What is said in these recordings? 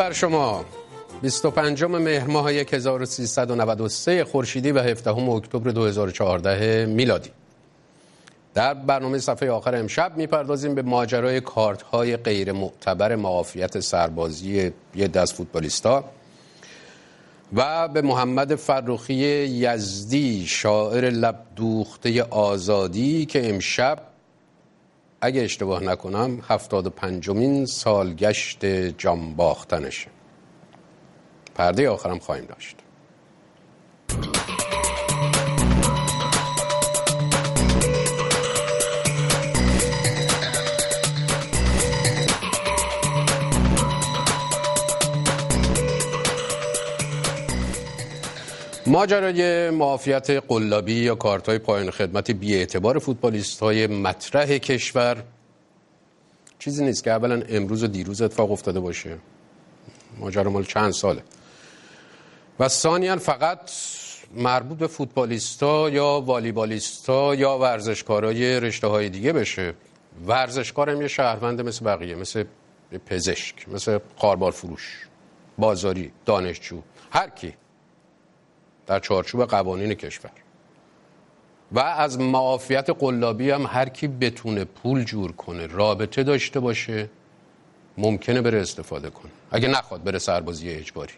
بر شما. 25 مهر ماه 1393 خورشیدی و 17 اکتبر 2014 میلادی. در برنامه صفحه آخر امشب میپردازیم به ماجرای کارت‌های غیر معتبر معافیت سربازی یه دست فوتبالیستا و به محمد فرخی یزدی شاعر لب دوخته آزادی که امشب اگه اشتباه نکنم 75مین سالگشت جان باختنشه. پرده آخرم خواهیم داشت. ماجرای معافیت قلابی یا کارت‌های پایان خدمت بی‌اعتبار فوتبالیست‌های مطرح کشور چیزی نیست که اولا امروز و دیروز اتفاق افتاده باشه. ماجرا مال چند ساله. و ثانیاً فقط مربوط به فوتبالیستا یا والیبالیستا یا ورزشکارای رشته‌های دیگه بشه. ورزشکار هم یه شهروند مثل بقیه، مثل پزشک، مثل قاربار فروش، بازاری، دانشجو، هر کی در چارچوب قوانین کشور. و از معافیت قلابی هم هر کی بتونه پول جور کنه، رابطه داشته باشه، ممکنه بره استفاده کنه، اگه نخواد بره سربازی اجباری.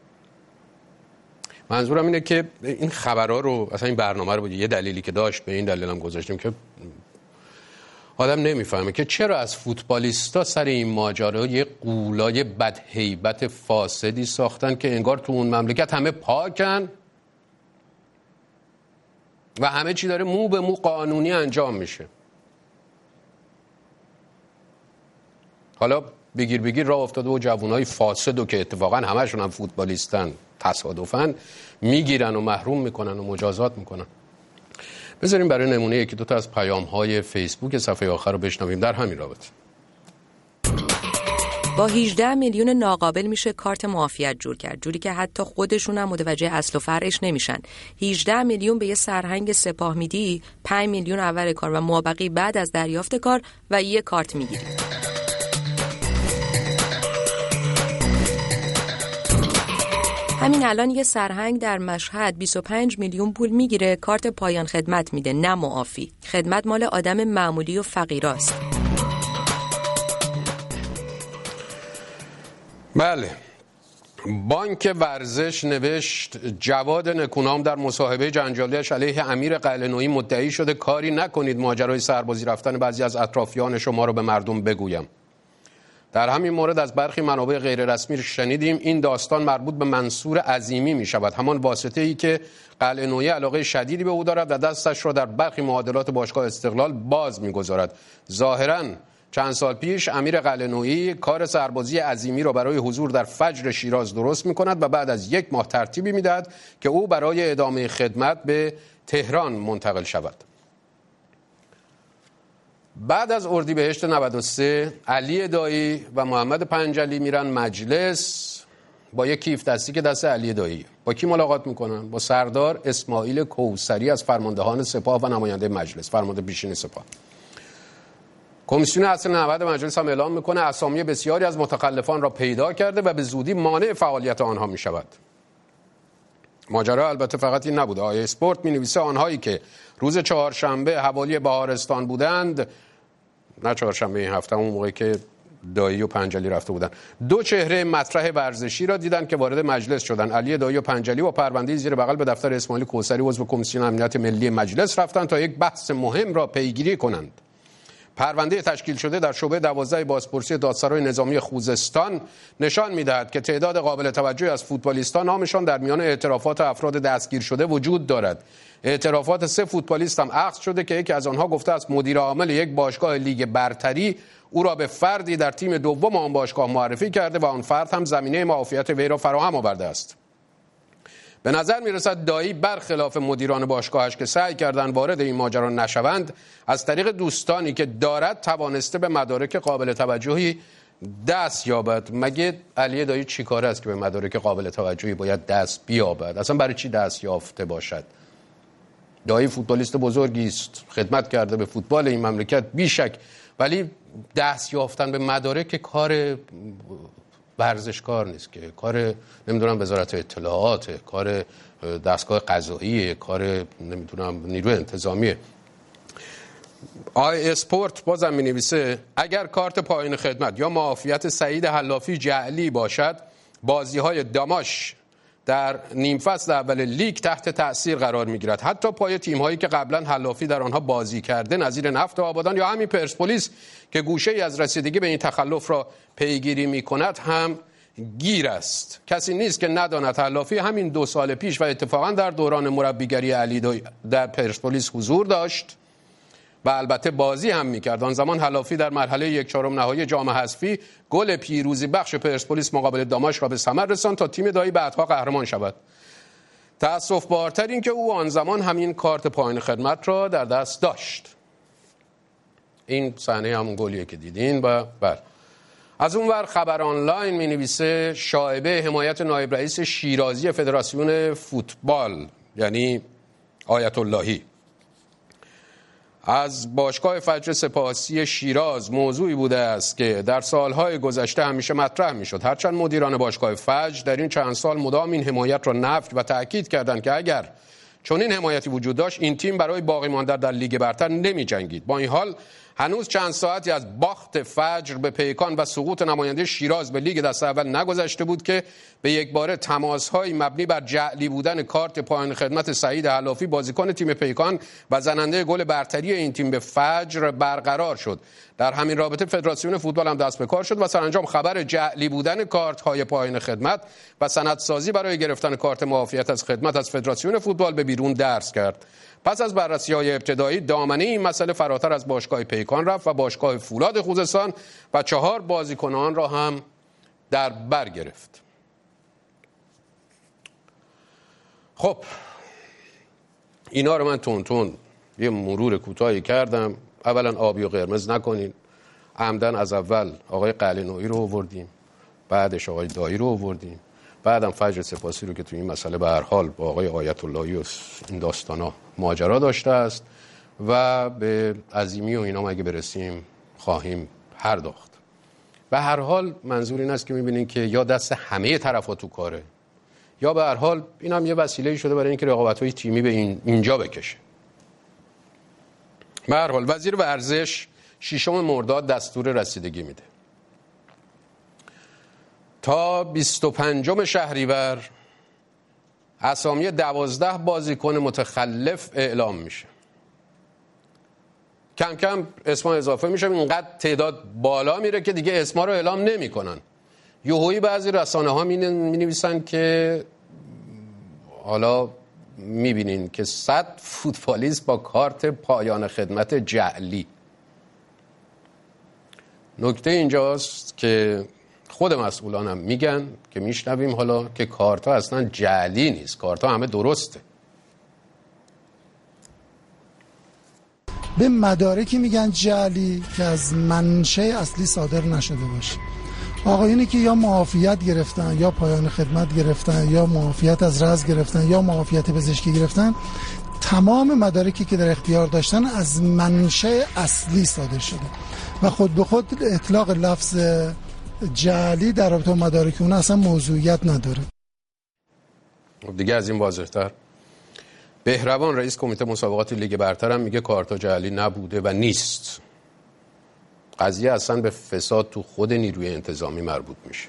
منظورم اینه که این خبرها رو، اصلا این برنامه رو بود یه دلیلی که داشت، به این دلیل هم گذاشتیم که آدم نمیفهمه که چرا از فوتبالیستا سر این ماجرا یه قولای بدهیبت فاسدی ساختن که انگار تو اون مملکت همه پاکن و همه چی داره مو به مو قانونی انجام میشه. حالا بگیر راه افتاده و جوانای فاسدو که اتفاقا همشون هم فوتبالیستن تصادفاً میگیرن و محروم میکنن و مجازات میکنن. بذاریم برای نمونه یکی دو تا از پیام‌های فیسبوک صفحه آخر رو بشنویم در همین رابطه. با 18 میلیون ناقابل میشه کارت معافیت جور کرد، جوری که حتی خودشون هم متوجه اصل و فرعش نمیشن. 18 میلیون به یه سرهنگ سپاه میدی، 5 میلیون اول کار و مابقی بعد از دریافت کار و یه کارت میگیری. همین الان یه سرهنگ در مشهد 25 میلیون پول میگیره، کارت پایان خدمت میده، نه معافی. خدمت مال آدم معمولی و فقیراست. بله. بانک ورزش نوشت جواد نکونام در مصاحبه جنجالیش علیه امیر قلعه‌نویی مدعی شده کاری نکنید ماجرای سربازی رفتن بعضی از اطرافیان شما رو به مردم بگویم. در همین مورد از برخی منابع غیر رسمی شنیدیم این داستان مربوط به منصور عظیمی می شود، همان واسطه‌ای که قلعه‌نویی علاقه شدیدی به او دارد و دستش را در برخی معادلات باشگاه استقلال باز می‌گذارد. ظاهراً چند سال پیش امیر قلعه‌نویی کار سربازی عظیمی را برای حضور در فجر شیراز درست می‌کند و بعد از 1 ماه ترتیبی می‌دهد که او برای ادامه خدمت به تهران منتقل شود. بعد از اردیبهشت 93 علی دایی و محمد پنجلی میرن مجلس با یک کیف دستی که دست علی دایی. با کی ملاقات میکنن؟ با سردار اسماعیل کوثری از فرماندهان سپاه و نماینده مجلس، فرمانده پیشین سپاه. کمیسیون اصل 90 مجلس هم اعلام میکنه اسامی بسیاری از متخلفان را پیدا کرده و به زودی مانع فعالیت آنها میشود. ماجرا البته فقط این نبوده. آیه اسپورت می‌نویسه آنهایی که روز چهارشنبه حوالی بهارستان بودند، نه چهارشنبه این هفته، اون موقعی که دایی و پنجلی رفته بودن، 2 چهره مطرح ورزشی را دیدن که وارد مجلس شدن. علی دایی و پنجلی با پرونده زیر بغل به دفتر اسماعیل کوثری عضو کمیسیون امنیت ملی مجلس رفتند تا یک بحث مهم را پیگیری کنند. پرونده تشکیل شده در شعبه 12 بازپرسی دادسرای نظامی خوزستان نشان می‌دهد که تعداد قابل توجهی از فوتبالیستان نامشان در میان اعترافات افراد دستگیر شده وجود دارد. اعترافات 3 فوتبالیست هم اخذ شده که یکی از آنها گفته است مدیر عامل یک باشگاه لیگ برتری او را به فردی در تیم دوم آن باشگاه معرفی کرده و آن فرد هم زمینه معافیت وی را فراهم آورده است. به نظر میرسد دایی برخلاف مدیران باشگاهش که سعی کردند وارد این ماجرا نشوند، از طریق دوستانی که دارد توانسته به مدارک قابل توجهی دست یابد. مگه علی دایی چی کاره است که به مدارک قابل توجهی باید دست بیابد؟ اصلا برای چی دست یافته باشد؟ دایی فوتبالیست بزرگی است، خدمت کرده به فوتبال این مملکت بیشک، ولی دست یافتن به مدارک کار ورزشکار نیست که، کار نمیدونم وزارت اطلاعات، کار دستگاه قضایی، کار نمیدونم نیروی انتظامیه. آی اسپورت بازم می‌نویسه اگر کارت پایان خدمت یا معافیت سعید حلافی جعلی باشد، بازی‌های داماش در نیم فصل اول لیگ تحت تأثیر قرار می‌گیرد. حتی پای تیم‌هایی که قبلا حلافی در آنها بازی کرده نظیر نفت آبادان یا همین پرسپولیس که گوشه‌ای از رسیدگی به این تخلف را پیگیری می‌کند هم گیر است. کسی نیست که نداند حلافی همین 2 سال پیش و اتفاقا در دوران مربیگری علی دایی در پرسپولیس حضور داشت و البته بازی هم میکرد. آن زمان حلافی در مرحله 1/4 نهایی جام حذفی گل پیروزی بخش پرسپولیس مقابل داماش را به ثمر رساند تا تیم دایی بعدها قهرمان شود. تأسف بارتر این که او آن زمان همین کارت پایان خدمت را در دست داشت. این صحنه همون گلیه که دیدین. و بله، از اون ور خبر آنلاین می‌نویسه شایبه حمایت نایب رئیس شیرازی فدراسیون فوتبال یعنی آیت اللهی از باشگاه فجر سپاسی شیراز موضوعی بوده است که در سالهای گذشته همیشه مطرح میشد. هرچند مدیران باشگاه فجر در این چند سال مدام این حمایت را نفی و تأکید کردند که اگر چون این حمایتی وجود داشت این تیم برای باقی ماندن در لیگ برتر نمی جنگید. با این حال هنوز چند ساعتی از باخت فجر به پیکان و سقوط نماینده شیراز به لیگ دسته اول نگذشته بود که به یک باره تماس‌های مبنی بر جعلی بودن کارت پایان خدمت سعید حلافی بازیکن تیم پیکان و زننده گل برتری این تیم به فجر برقرار شد. در همین رابطه فدراسیون فوتبال هم دست به کار شد و سرانجام خبر جعلی بودن کارت‌های پایان خدمت و سندسازی برای گرفتن کارت معافیت از خدمت از فدراسیون فوتبال به بیرون درس کرد. پس از بررسی‌های ابتدایی دامنه این مسئله فراتر از باشگاه پیکان رفت و باشگاه فولاد خوزستان و 4 بازیکنان را هم در بر گرفت. خب اینا رو من تون یه مرور کوتاهی کردم. اولا آبی و قرمز نکنین. عمدن از اول آقای قلعه‌نویی رو آوردیم، بعدش آقای دایی رو آوردیم، بعدم فجر سپاسی رو که تو این مسئله به هر حال با آقای آیت اللهی و این داستانا ماجرا داشته است و به عظیمی و اینا مگه برسیم خواهیم پرداخت. به هر حال منظور این است که می‌بینین که یا دست همه طرفا تو کاره یا به هر حال این هم یه وسیله شده برای اینکه رقابت‌های تیمی به اینجا بکشه. به هر حال وزیر ورزش 6 مرداد دستور رسیدگی میده. تا 25 شهریور اسامی 12 بازیکن متخلف اعلام میشه. کم کم اسما اضافه میشه، اینقدر تعداد بالا میره که دیگه اسما رو اعلام نمیکنن. یهویی بعضی رسانه ها مینویسن که حالا میبینین که 100 فوتبالیست با کارت پایان خدمت جعلی. نکته اینجاست که خود مسئولانم میگن که میشنویم حالا که کارتا اصلا جعلی نیست، کارتا همه درسته. به مدارکی میگن جعلی که از منشأ اصلی صادر نشده باشه. آقایونی که یا معافیت گرفتن یا پایان خدمت گرفتن یا معافیت از رز گرفتن یا معافیت پزشکی گرفتن، تمام مدارکی که در اختیار داشتن از منشأ اصلی صادر شده و خود به خود اطلاق لفظ جعلی در رابطه با مدارک اون اصلا موضوعیت نداره. دیگه از این واضح‌تر بهروان رئیس کمیته مسابقات لیگ برتر هم میگه کارتا جعلی نبوده و نیست. قضیه اصلا به فساد تو خود نیروی انتظامی مربوط میشه.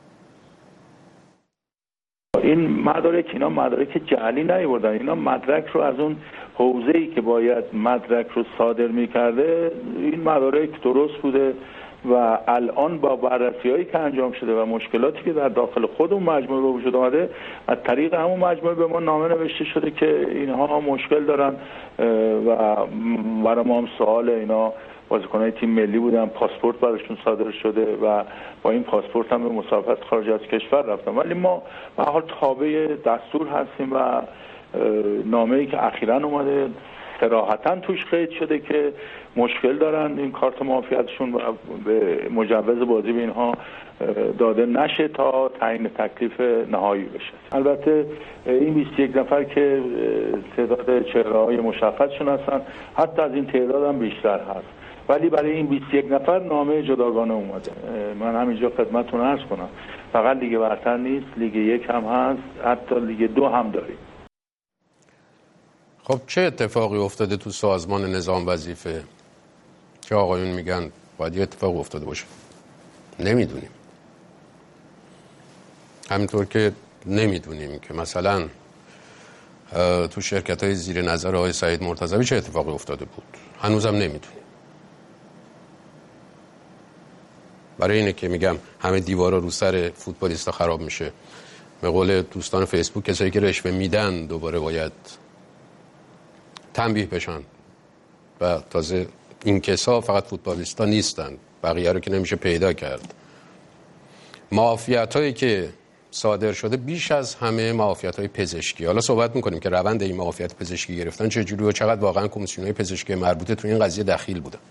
این مدارک اینا مدارک جعلی نیاوردن، اینا مدرک رو از اون حوزه‌ای که باید مدرک رو صادر میکرده این مدارک درست بوده و الان با بررسی‌هایی که انجام شده و مشکلاتی که در داخل خود اون مجموعه به وجود اومده از طریق همون مجموعه به ما نامه نوشته شده که اینها مشکل دارن و برای ما هم سوال اینا بازیکن‌های تیم ملی بودن، پاسپورت براشون صادر شده و با این پاسپورت هم به مسافرت خارج از کشور رفتن، ولی ما به هر حال تابع دستور هستیم و نامه‌ای که اخیراً اومده صراحتاً توش قید شده که مشکل دارن این کارت معافیتشون و به مجوز بازی به اینها داده نشه تا تعیین تکلیف نهایی بشه. البته این 21 نفر که تعداد چهره‌های مشخصشون هستن، حتی از این تعداد هم بیشتر هست ولی برای این 21 نفر نامه جداگانه اومده. من همینجا خدمتتون عرض کنم فقط لیگ برتر نیست، لیگ 1 هم هست، حتی لیگ 2 هم داریم. خب چه اتفاقی افتاده تو سازمان نظام وظیفه که آقایون میگن باید یه اتفاق افتاده باشه؟ نمیدونیم. همینطور که نمیدونیم که مثلا تو شرکت‌های زیر نظر آقای سعید مرتضوی چه اتفاقی افتاده بود، هنوزم نمیدونیم. برای اینه که میگم همه دیوارا رو سر فوتبالیستا خراب میشه. به قول دوستان فیسبوک کسایی که رشوه میدن دوباره باید تنبیه بشن و تازه این کسا فقط فوتبالیستا نیستن، بقیه رو که نمیشه پیدا کرد. معافیت‌هایی که صادر شده بیش از همه معافیت‌های پزشکی. حالا صحبت می‌کنیم که روند این معافیت پزشکی گرفتن چجوری و چقدر واقعا کمیسیون‌های پزشکی مربوطه تو این قضیه دخیل بودن.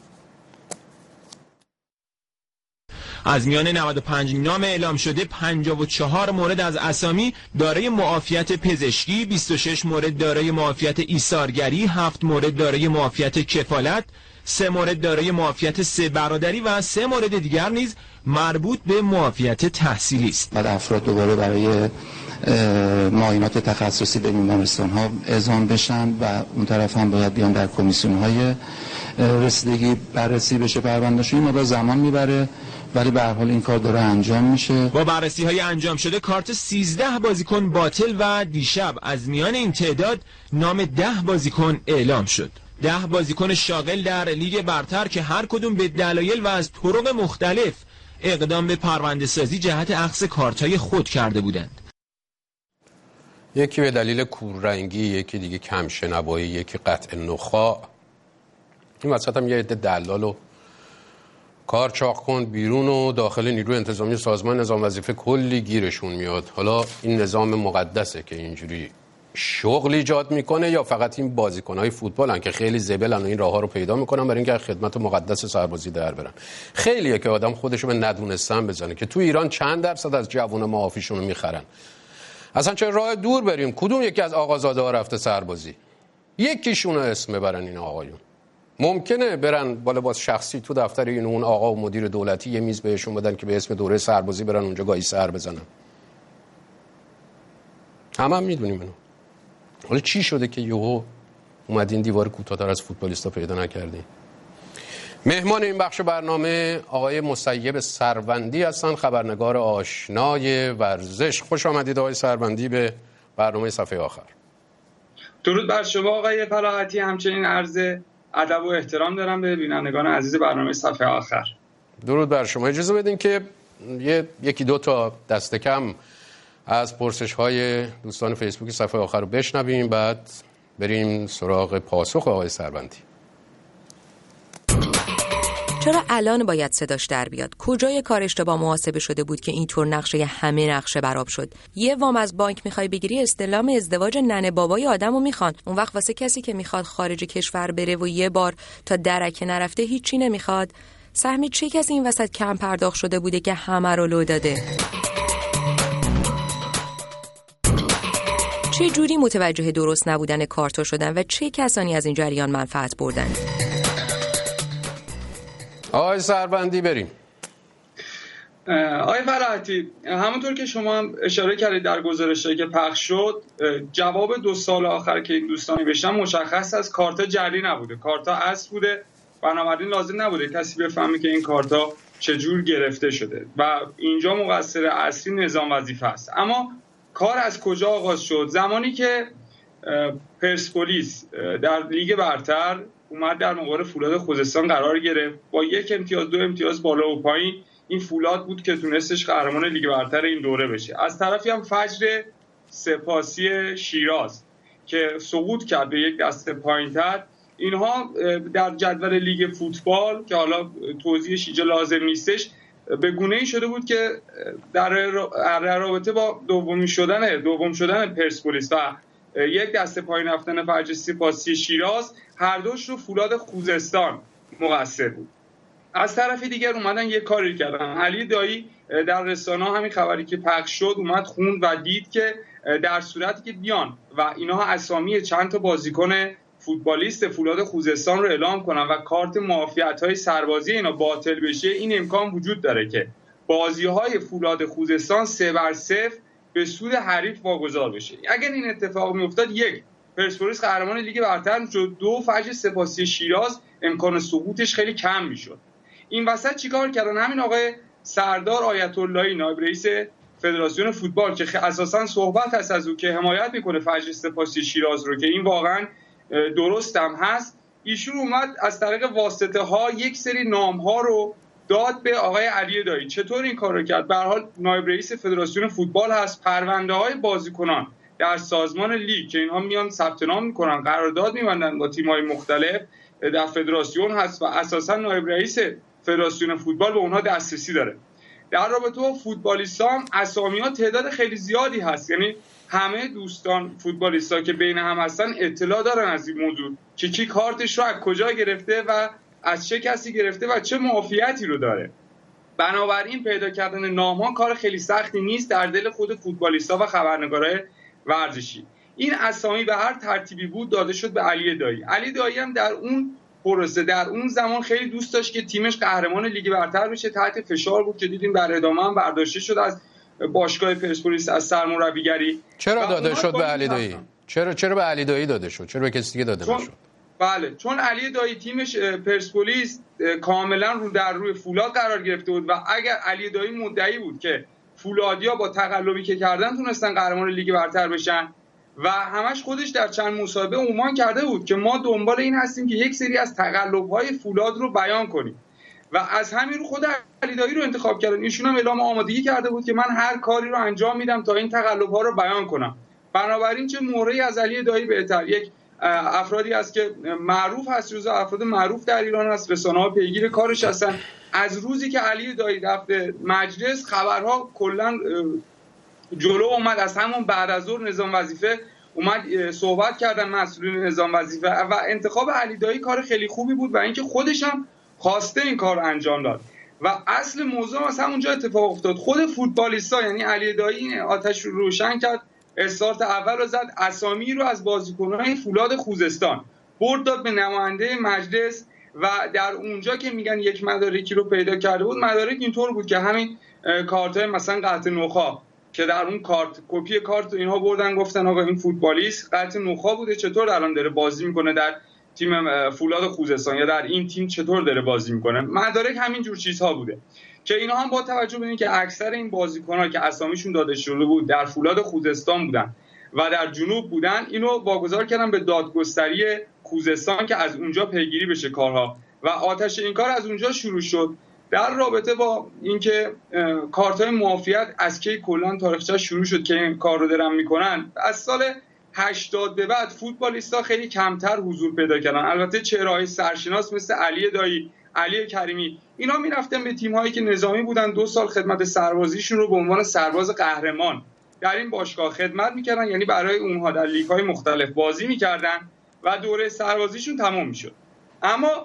از میان 95 نام اعلام شده 54 مورد از اسامی دارای معافیت پزشکی، 26 مورد دارای معافیت ایثارگری، 7 مورد دارای معافیت کفالت، 3 مورد دارای معافیت سه برادری و 3 مورد دیگر نیز مربوط به معافیت تحصیلی است. بعد افراد دوباره برای معاینات تخصصی به بیمارستان‌ها اعزام بشن و اون طرف هم باید بیان در کمیسیون‌های رسیدگی بررسی بشه پروندهشون. این مدت زمان میبره ولی به هر حال این کار داره انجام میشه. با بررسی‌های انجام شده کارت 13 بازیکن باطل و دیشب از میان این تعداد نام 10 بازیکن اعلام شد. 10 بازیکن شاغل در لیگ برتر که هر کدوم به دلایل و از طرق مختلف اقدام به پرونده سازی جهت اخذ کارت‌های خود کرده بودند. یکی به دلیل کوررنگی، یکی دیگه کم شنوایی، یکی قطع نخاع. این وسط هم یه عده دلال و کار چاق کن بیرون و داخل نیروی انتظامی سازمان نظام وظیفه کلی گیرشون میاد. حالا این نظام مقدسه که اینجوری شغل ایجاد میکنه یا فقط این بازیکنهای فوتبالن که خیلی زبلن و این راهها رو پیدا میکنن برای اینکه خدمت مقدس سربازی در برن؟ خیلیه که آدم خودشو به ندونستن بزنه که تو ایران چند درصد از جوان معافیشون رو میخرن. اصلا چه راه دور بریم؟ کدوم یکی از آقازاده ها رفته سربازی؟ یکیشون رو اسم ببرن این آقایون. ممکنه برن بالا باز شخصی تو دفتر این اون آقا و مدیر دولتی یه میز بهشون بدن که به اسم دوره سربازی برن اونجا گاهی سر بزنن. هم میدونیم اینو. حالا چی شده که یهو اومدین دیوار کوتاه‌تر از فوتبالیستا پیدا نکردین؟ مهمان این بخش برنامه آقای مسیب سروندی هستن، خبرنگار آشنای ورزش. خوش آمدید آقای سروندی به برنامه صفحه آخر. درود بر شما آقای فلاحتی، همچنین عرض ادب و احترام دارم به بینندگان عزیز برنامه صفحه آخر. درود بر شما. اجازه بدین که یکی دو تا دست کم از پرسش‌های دوستان فیسبوک صفحه آخر رو بشنویم، بعد بریم سراغ پاسخ آقای سروندی. چرا الان باید صداش در بیاد؟ کجای کار اشتباه محاسبه شده بود که اینطور نقشه همه نقشه براب شد؟ یه وام از بانک میخوای بگیری، استلام ازدواج ننه بابای آدمو میخوان. اون وقت واسه کسی که میخواد خارج کشور بره و یه بار تا درکه نرفته هیچی نمیخواد. سهمی چه کسی این وسط کم پرداخت شده بوده که همه رو لو داده؟ چه جوری متوجه درست نبودن کارتا شدن و چه کسانی از این جریان منفعت بردن؟ آقای سروندی بریم. آقای فلاحتی، همونطور که شما هم اشاره کردید در گزارشی که پخش شد، جواب 2 سال آخر که این دوستان نوشتن مشخص از کارتا جعلی نبوده، کارتا اصل بوده، بنابراین لازم نبوده کسی بفهمه که این کارتا چجور گرفته شده و اینجا مقصر اصلی نظام وظیفه است. اما کار از کجا آغاز شد؟ زمانی که پرسپولیس در لیگ برتر اومد در مقابل فولاد خوزستان قرار گرفت، با 1 امتیاز 2 امتیاز بالا و پایین، این فولاد بود که تونستش قهرمان لیگ برتر این دوره بشه. از طرفی هم فجر سپاسی شیراز که سقوط کرد به یک دسته پایین‌تر. اینها در جدول لیگ فوتبال که حالا توضیحش اینجا لازم نیستش، به گونه‌ای شده بود که در رابطه با دوم شدن پرسپولیس و یک دسته پایین رفتن فجر سپاسی شیراز، هر دوش رو فولاد خوزستان مقصر بود. از طرف دیگر اومدن یه کاری کردن. علی دایی در رسانه‌ها همین خبری که پخش شد اومد خوند و دید که در صورتی که بیان و اینها اسامی چند تا بازیکن فوتبالیست فولاد خوزستان رو اعلام کنن و کارت معافیت‌های سربازی اینا باطل بشه، این امکان وجود داره که بازی‌های فولاد خوزستان 3-0 به سود حریف واگذار بشه. اگر این اتفاق میافتاد، یک، پرسپولیس قهرمان لیگ برتر میشد، دو، فجر سپاسی شیراز امکان سقوطش خیلی کم میشد. این وسط چیکار کردن؟ همین آقای سردار آیت اللهی نایب رئیس فدراسیون فوتبال که اساساً صحبت هست از او که حمایت میکنه فجر سپاسی شیراز رو، که این واقعاً درست هم هست، ایشون اومد از طریق واسطه ها یک سری نام ها رو داد به آقای علی دایی. چطور این کار رو کرد؟ به هر حال نایب رئیس فدراسیون فوتبال هست، پرونده های بازیکنان در سازمان لیگ که اینها میان ثبت نام میکنن، قرارداد میبندن با تیم‌های مختلف، در فدراسیون هست و اساسا نایب رئیس فدراسیون فوتبال به اونها دسترسی داره. در رابطه با فوتبالیستان اسامی‌ها تعداد خیلی زیادی هست، یعنی همه دوستان فوتبالیستا که بین هم هستن اطلاع دارن از این موضوع که کی کارتش رو از کجا گرفته و از چه کسی گرفته و چه معافیتی رو داره. بنابراین پیدا کردن نام‌ها کار خیلی سختی نیست در دل خود فوتبالیستا و خبرنگارای ورزشی. این اسامی به هر ترتیبی بود داده شد به علی دایی. علی دایی هم در اون پروسه، در اون زمان خیلی دوست داشت که تیمش قهرمان لیگ برتر بشه، تحت فشار بود که دیدیم در ادامه هم برداشته شد از باشگاه پرسپولیس از سرمربیگری. چرا داده شد به علی دایی؟ چرا به علی دایی داده شد؟ چرا به کسی دیگه داده نشد؟ بله، چون علی دایی تیمش پرسپولیس کاملا رو در روی فولاد قرار گرفته بود و اگر علی دایی مدعی بود که فولادیا با تقلبی که کردن تونستن قهرمان لیگ برتر بشن و همش خودش در چند مصاحبه عنوان کرده بود که ما دنبال این هستیم که یک سری از تقلب‌های فولاد رو بیان کنیم و از همین رو خود علی دایی رو انتخاب کردن. ایشون هم اعلام آمادگی کرده بود که من هر کاری رو انجام میدم تا این تقلب‌ها رو بیان کنم. بنابراین چه مورایی از علی دایی بهتر؟ یک افرادی است که معروف هست، جزو افراد معروف در ایران است، رسانه‌ها پیگیر کارش هستن. از روزی که علی دایی رفت مجلس خبرها کلا جلو اومد، از همون بعد از ظهر نظام وظیفه اومد صحبت کردن مسئولین نظام وظیفه و انتخاب علی دایی کار خیلی خوبی بود و اینکه خودش هم خواسته این کار انجام داد و اصل موضوع از همونجا اتفاق افتاد. خود فوتبالیستا یعنی علی دایی آتش رو روشن کرد، استارت اول رو زد، اسامی رو از بازیکنان فولاد خوزستان برد داد به نماینده مجلس و در اونجا که میگن یک مدارکی رو پیدا کرده بود، مدارک اینطور بود که همین کارت‌های مثلا قطع نخاع که در اون کارت کپی کارت اینها بردن گفتن آقا این فوتبالیست قطع نخاع بوده، چطور الان داره بازی میکنه در تیم فولاد خوزستان یا در این تیم چطور داره بازی میکنه. مدارک همین جور چیزها بوده که اینا هم با توجه به اینکه اکثر این بازیکن‌ها که اسامیشون داده شده بود در فولاد خوزستان بودن و در جنوب بودن، اینو واگذار کردن به دادگستری خوزستان که از اونجا پیگیری بشه کارها و آتش این کار از اونجا شروع شد. در رابطه با اینکه کارت‌های معافیت از کی کلا تاریخچه شروع شد که این کار رو دارن میکنن، از سال 80 به بعد فوتبالیستا خیلی کمتر حضور پیدا کردن. البته چهره‌های سرشناس مثل علی دایی، علی کریمی، اینا میرفتن به تیم‌هایی که نظامی بودن، 2 سال خدمت سربازیشون رو به عنوان سرباز قهرمان در این باشگاه خدمت میکردن، یعنی برای اونها در لیگ‌های مختلف بازی میکردن و دوره سربازیشون تمام میشد. اما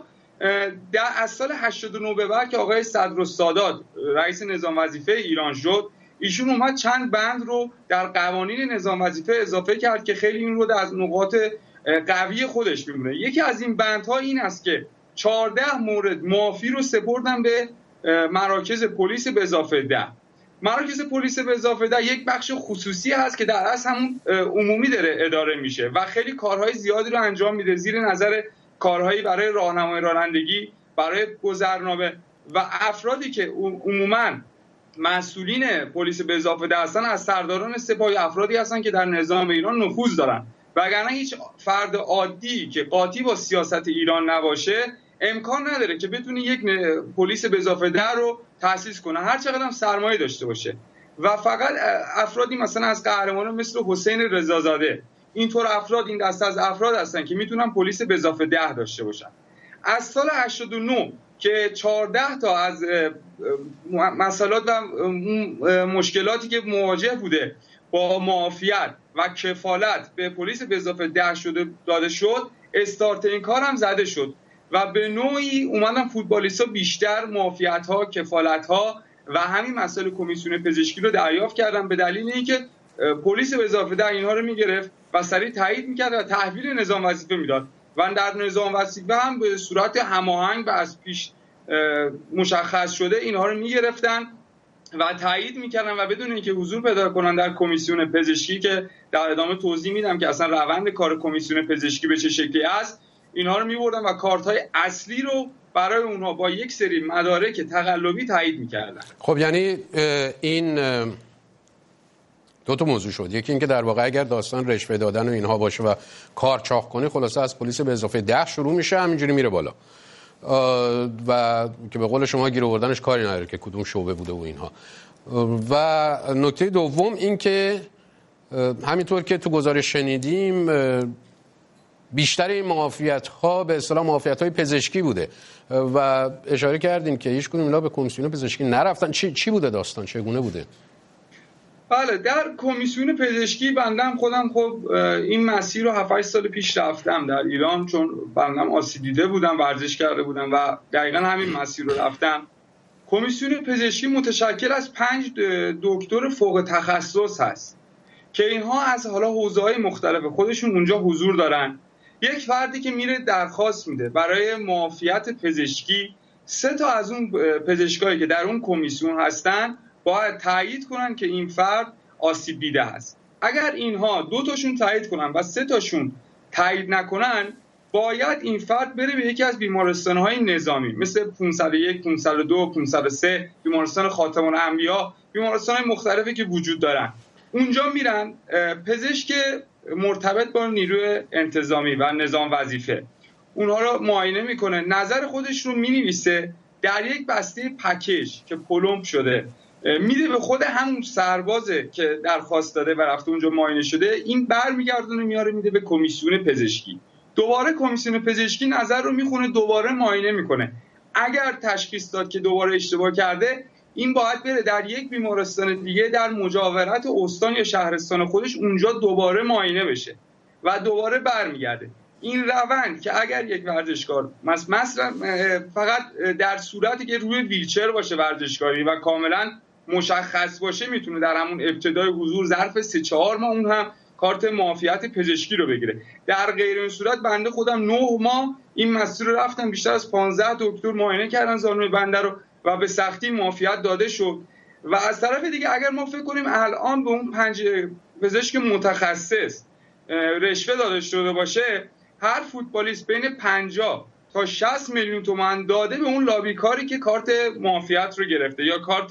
از سال 89 به بعد که آقای صدرالسادات رئیس نظام وظیفه ایران شد، ایشون اومد چند بند رو در قوانین نظام وظیفه اضافه کرد که خیلی این رو از نقاط قوی خودش می‌بینه. یکی از این بندها این است که 14 مورد معافی رو سپردن به مراکز پلیس به اضافه 10. مراکز پلیس به اضافه 10 یک بخش خصوصی هست که در اصل همون عمومی داره اداره میشه و خیلی کارهای زیادی رو انجام میده زیر نظر کارهایی برای راهنمایی رانندگی، برای گذرنامه و افرادی که عموماً مسئولین پلیس به اضافه 10 هستن از سرداران سپاه، افرادی هستن که در نظام ایران نفوذ دارن. وگرنه هیچ فرد عادی که قاطی با سیاست ایران نباشه امکان نداره که بتونه یک پلیس به اضافه 10 رو تأسیس کنه، هر چقدر هم سرمایه داشته باشه. و فقط افرادی مثلا از قهرمانان مثل حسین رضازاده، اینطور افراد، این دسته از افراد هستن که میتونن پلیس به اضافه 10 داشته باشن. از سال 89 که 14 تا از مسائل و مشکلاتی که مواجه بوده با معافیت و کفالت به پلیس به اضافه 10 داده شد، استارت این کار هم زده شد و به نوعی اومدن فوتبالیستا بیشتر معافیت‌ها، کفالت‌ها و همین مسائل کمیسیون پزشکی رو دریافت کردن، به دلیل اینکه پلیس به اضافه 10 اینها رو میگرفت و سریع تایید میکرد و تحویل نظام وظیفه میداد. و در نظام وظیفه هم به صورت هماهنگ و از پیش مشخص شده اینها رو میگرفتن و تایید میکردن و بدون اینکه حضور پیدا کنن در کمیسیون پزشکی که در ادامه توضیح میدم که اصلا روند کار کمیسیون پزشکی به چه شکلی است، اینها رو میبردن و کارت‌های اصلی رو برای اونها با یک سری مدارک تقلبی تایید میکردن. خب یعنی این دو تا موضوع شد. یکی اینکه در واقع اگر داستان رشوه دادن و اینها باشه و کار چاق کنه، خلاصه از پلیس به اضافه 10 شروع میشه، همینجوری میره بالا و که به قول شما گیر آوردنش کاری نداره که کدوم شعبه بوده و اینها. و نکته دوم این که همینطور که تو گزارش شنیدیم بیشتر این معافیت‌ها به اصطلاح معافیت‌های پزشکی بوده و اشاره کردین که هیچ کدوم اینا به کمیسیون پزشکی نرفتن. چی بوده داستان؟ چگونه بوده؟ بله، در کمیسیون پزشکی بندم خودم خب این مسیر رو 7-8 سال پیش رفتم در ایران، چون بندم آسیب دیده بودم، ورزش کرده بودم و دقیقا همین مسیر رو رفتم. کمیسیون پزشکی متشکل از 5 دکتر فوق تخصص هست که اینها از حالا حوزه‌های مختلف خودشون اونجا حضور دارن. یک فردی که میره درخواست میده برای معافیت پزشکی، 3 تا از اون پزشکایی که در اون کمیسیون هستن باید تایید کنن که این فرد آسیب دیده است. اگر اینها 2 تاشون تایید کنن و 3 تاشون تایید نکنن، باید این فرد بره به یکی از بیمارستان‌های نظامی مثل 501، 502، 503، بیمارستان خاتم الانبیا، بیمارستان‌های مختلفی که وجود دارن. اونجا میرن پزشک مرتبط با نیروی انتظامی و نظام وظیفه اونها رو معاینه میکنه، نظر خودش رو مینویسه در یک بسته پکیج که پلمب شده، میده به خود همون سربازه که درخواست داده و رفته اونجا معاینه شده. این برمیگردونه میاره میده به کمیسیون پزشکی. دوباره کمیسیون پزشکی نظر رو میخونه، دوباره معاینه میکنه. اگر تشخیص داد که دوباره اشتباه کرده، این باید بره در یک بیمارستان دیگه در مجاورت استان یا شهرستان خودش اونجا دوباره معاینه بشه و دوباره برمیگرده. این روند که اگر یک ورزشکار مثلا فقط در صورتی که روی ویلچر باشه ورزشکاری و کاملا مشخص باشه، میتونه در همون ابتدای حضور ظرف 3-4 ماه اون هم کارت معافیت پزشکی رو بگیره. در غیر این صورت بنده خودم 9 ماه این مسیر رو رفتم، بیشتر از 15 دکتر معاینه کردن زانوی بنده رو و به سختی معافیت داده شد. و از طرف دیگه اگر ما فکر کنیم الان به اون 5 پزشک متخصص رشوه داده شده باشه، هر فوتبالیست بین 50 تا 60 میلیون تومان داده به اون لابیکاری که کارت معافیت رو گرفته یا کارت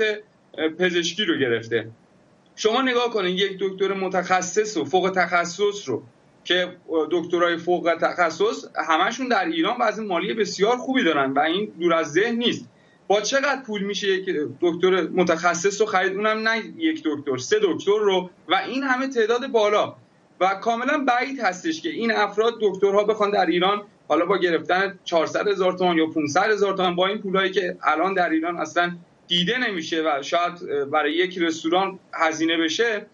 پزشکی رو گرفته. شما نگاه کنید یک دکتر متخصص و فوق تخصص رو که دکترای فوق تخصص همشون در ایران وضع مالی بسیار خوبی دارن و این دور از ذهن نیست، با چقدر پول میشه یک دکتر متخصص رو خرید، اونم نه یک دکتر، 3 دکتر رو، و این همه تعداد بالا. و کاملا بعید هستش که این افراد دکترها بخوان در ایران حالا با گرفتن 400,000 تومان یا 500,000 تومان با این پولایی که الان در ایران اصلا دیده نمیشه و شاید برای یک رستوران هزینه بشه،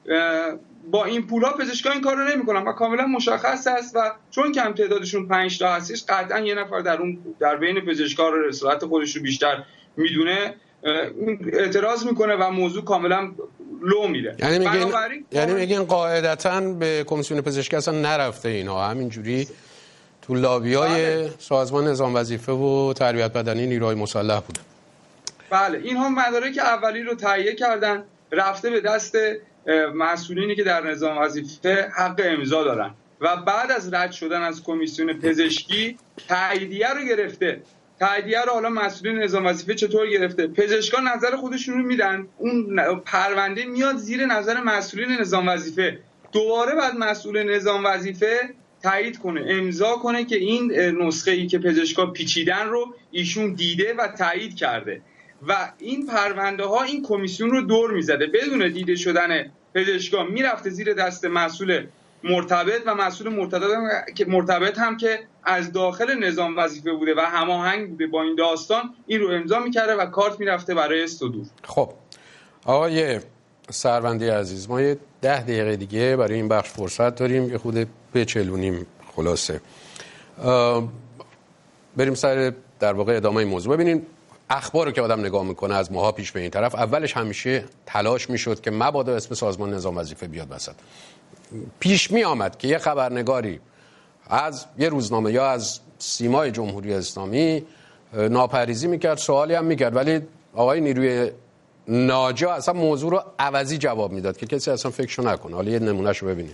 با این پولا پزشکان این کارو نمیکنن و کاملا مشخص است. و چون کم تعدادشون 5 تا هستش، قطعا یه نفر در بین پزشکان رو رسالت خودش رو بیشتر میدونه اعتراض میکنه و موضوع کاملا لو میره. یعنی میگین قاعدتاً به کمیسیون پزشکی اصلا نرفته اینها، همینجوری تو لابیای سازمان نظام وظیفه و تربیت بدنی نیروهای مسلح بوده. بله، اینها مدارک اولی رو تهیه کردن، رفته به دست مسئولینی که در نظام وظیفه حق امضا دارن و بعد از رد شدن از کمیسیون پزشکی تاییدیه رو گرفته. تاییدیه رو حالا مسئولین نظام وظیفه چطور گرفته؟ پزشکان نظر خودشون رو میدن، اون پرونده میاد زیر نظر مسئولین نظام وظیفه، دوباره بعد مسئول نظام وظیفه تایید کنه، امضا کنه که این نسخه ای که پزشکا پیچیدن رو ایشون دیده و تایید کرده و این پرونده ها این کمیسیون رو دور میزده. بدون دیده شدن پزشکا میرفته زیر دست مسئول مرتبط و مسئول مرتبط هم که از داخل نظام وظیفه بوده و هماهنگ بوده با این داستان، این رو امضا میکرده و کارت میرفته برای صدور. خب آقای سروندی عزیز، ما یه 10 دقیقه دیگه برای این بخش فرصت داریم، یه خود بچلونیم خلاصه بریم سر در واقع ادامه این موضوع. ببینین اخبار رو که آدم نگاه میکنه از ماها پیش به این طرف، اولش همیشه تلاش میشد که مبادا اسم سازمان نظام وظیفه بیاد وسط. پیش می آمد که یه خبرنگاری از یه روزنامه یا از سیمای جمهوری اسلامی ناپریزی میکرد، سوالی هم میکرد، ولی آقای نیروی ناجا اصلا موضوع رو عوضی جواب میداد که کسی اصلا فکرشو نکنه. حالا یه نمونهشو ببینیم.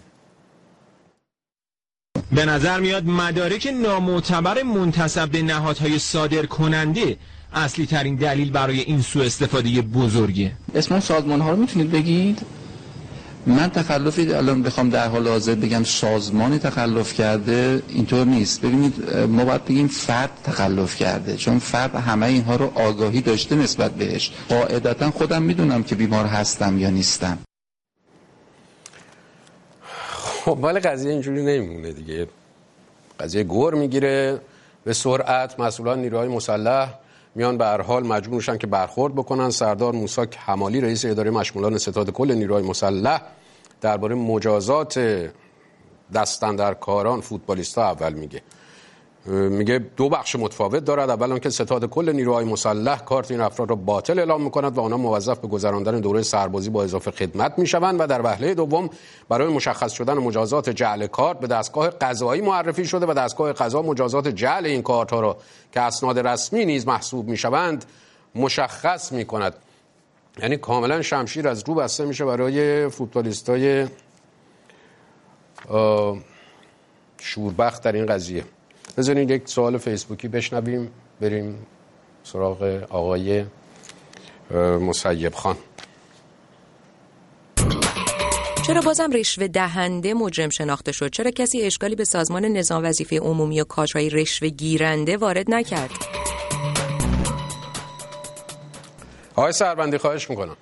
به نظر میاد مدارک نامعتبر منتسب به نهادهای صادر کننده اصلی ترین دلیل برای این سوء استفاده بزرگه. اسم سازمان ها رو میتونید بگید؟ من تخلفی الان بخوام در حال حاضر بگم سازمانی تخلف کرده اینطور نیست. ببینید ما باید بگیم فرد تخلف کرده، چون فرد همه اینها رو آگاهی داشته نسبت بهش. قاعدتا خودم میدونم که بیمار هستم یا نیستم. خب ولی قضیه اینجوری نمیمونه دیگه. قضیه گور میگیره به سرعت. مسئولان نیروهای مسلح میان به هر حال مجبور میشن که برخورد بکنن. سردار موسی کمالی رئیس اداره مشمولان ستاد کل نیروهای مسلح درباره مجازات دستاندرکاران فوتبالیستا اول میگه دو بخش متفاوت دارد. اول آنکه ستاد کل نیروهای مسلح کارت این افراد را باطل اعلام میکند و آنها موظف به گذراندن دوره سربازی با اضافه خدمت میشوند و در وهله دوم برای مشخص شدن مجازات جعل کارت به دستگاه قضایی معرفی شده و دستگاه قضا مجازات جعل این کارت ها را که اسناد رسمی نیز محسوب میشوند مشخص میکند. یعنی کاملا شمشیر از رو بسته میشه برای فوتبالیستای شوربخت در این قضیه. بذارین یک سوال فیسبوکی بشنویم بریم سراغ آقای مسیب خان. چرا بازم رشوه دهنده مجرم شناخته شد؟ چرا کسی اشکالی به سازمان نظام وظیفه عمومی و کادرهای رشوه گیرنده وارد نکرد؟ آقای سروندی خواهش میکنم.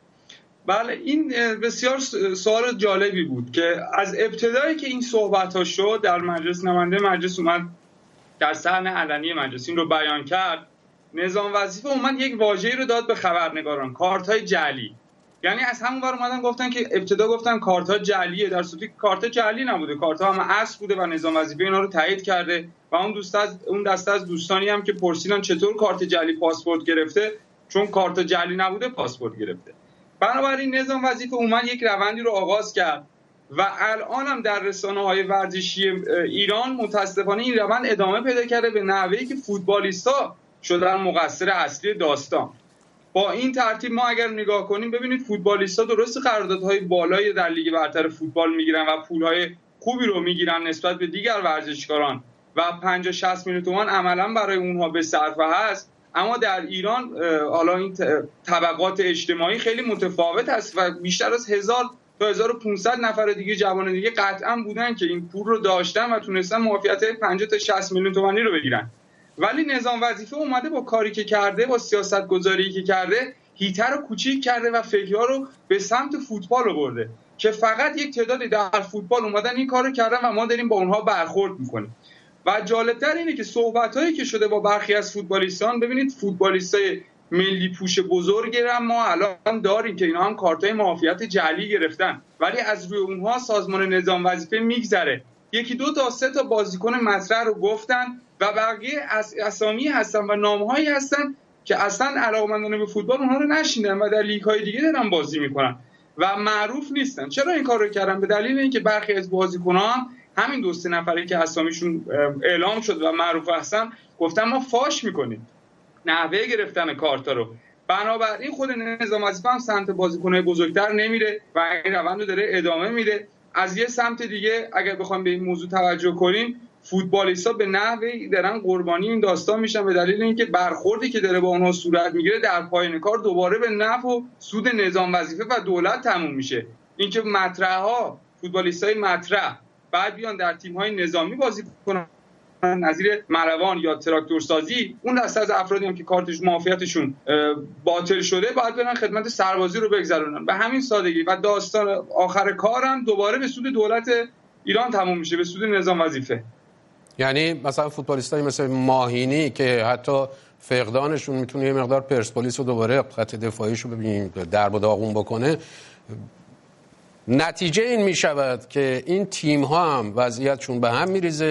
بله، این بسیار سوال جالبی بود که از ابتدایی که این صحبت ها شد در مجلس، نماینده مجلس اومد در صحن علنی مجلس این رو بیان کرد. نظام وظیفه اومد یک واژه‌ای رو داد به خبرنگاران، کارت‌های جعلی. یعنی از همون ور اومدن گفتن که ابتدا گفتن کارت‌ها جعلیه، در صورتی که کارت جعلی نبوده، کارت‌ها هم اصل بوده و نظام وظیفه اینا رو تایید کرده. و اون دسته از دوستانی هم که پرسیدن چطور کارت جعلی پاسپورت گرفته، چون کارت جعلی نبوده پاسپورت گرفته. بنابراین نظام وظیفه اومد یک روندی رو آغاز کرد و الان هم در رسانه‌های ورزشی ایران متاسفانه این روند ادامه پیدا کرده به نحوهی که فوتبالیست‌ها شدن مقصر اصلی داستان. با این ترتیب ما اگر نگاه کنیم ببینید فوتبالیست‌ها درست قراردادهای بالایی در لیگ برتر فوتبال میگیرن و پول‌های خوبی رو میگیرن نسبت به دیگر ورزشکاران و 50-60 میلیون تومان عملاً برای اونها به صرفه هست. اما در ایران حالا این طبقات اجتماعی خیلی متفاوت است و بیشتر از 1000 تا 1500 نفر دیگه جوان دیگه قطعا بودن که این پول رو داشتن و تونستن معافیت 50 تا 60 میلیون تومانی رو بگیرن. ولی نظام وظیفه اومده با کاری که کرده، با سیاست گذاری که کرده، هیتر رو کوچیک کرده و فکرها رو به سمت فوتبال برده که فقط یک تعدادی در فوتبال اومدن این کارو کردن و ما داریم با اونها برخورد میکنیم. و جالبتر اینه که صحبتایی که شده با برخی از فوتبالیستان، ببینید فوتبالیستای ملی پوش بزرگی هم ما الان داریم که اینا هم کارتای معافیت جعلی گرفتن، ولی از روی اونها سازمان نظام وظیفه میگذره. یکی دو تا سه تا بازیکن مطرح رو گفتن و بقیه اسامی هستن و نامهایی هستن که اصلا علاقه‌مندان به فوتبال اونها رو نشیندن و در لیگ‌های دیگه دارن بازی میکنن و معروف نیستن. چرا این کارو کردن؟ به دلیل اینکه برخی از بازیکن‌ها همین دو سه نفری که اسامیشون اعلام شد و معروف هستن گفتن ما فاش میکنیم نحوه گرفتن کارتا رو. بنابراین خود نظام وظیفه هم سمت بازیکن‌های بزرگتر نمیره و این روند رو داره ادامه میده. از یه سمت دیگه اگر بخوایم به این موضوع توجه کنیم، فوتبالیست‌ها به نحوی دارن قربانی این داستان میشن به دلیل اینکه برخوردی که داره با اونها صورت میگیره در پایان کار دوباره به نفع و سود نظام وظیفه و دولت تموم میشه. اینکه مطرح‌ها، فوتبالیست‌های مطرح بعد بیان در تیم‌های نظامی بازی کنن نظیر ملوان یا تراکتورسازی، اون دسته از افرادی هم که کارتش معافیتشون باطل شده باید برن خدمت سربازی رو بگذرونن. به همین سادگی و داستان آخر کارم دوباره به سود دولت ایران تموم میشه، به سود نظام وظیفه. یعنی مثلا فوتبالیستایی مثل ماهینی که حتی فقدانشون میتونه یه مقدار پرسپولیس رو دوباره خط دفاعیش رو ببینیم درب و داغون بکنه، نتیجه این میشود که این تیم ها هم وضعیتشون به هم میریزه.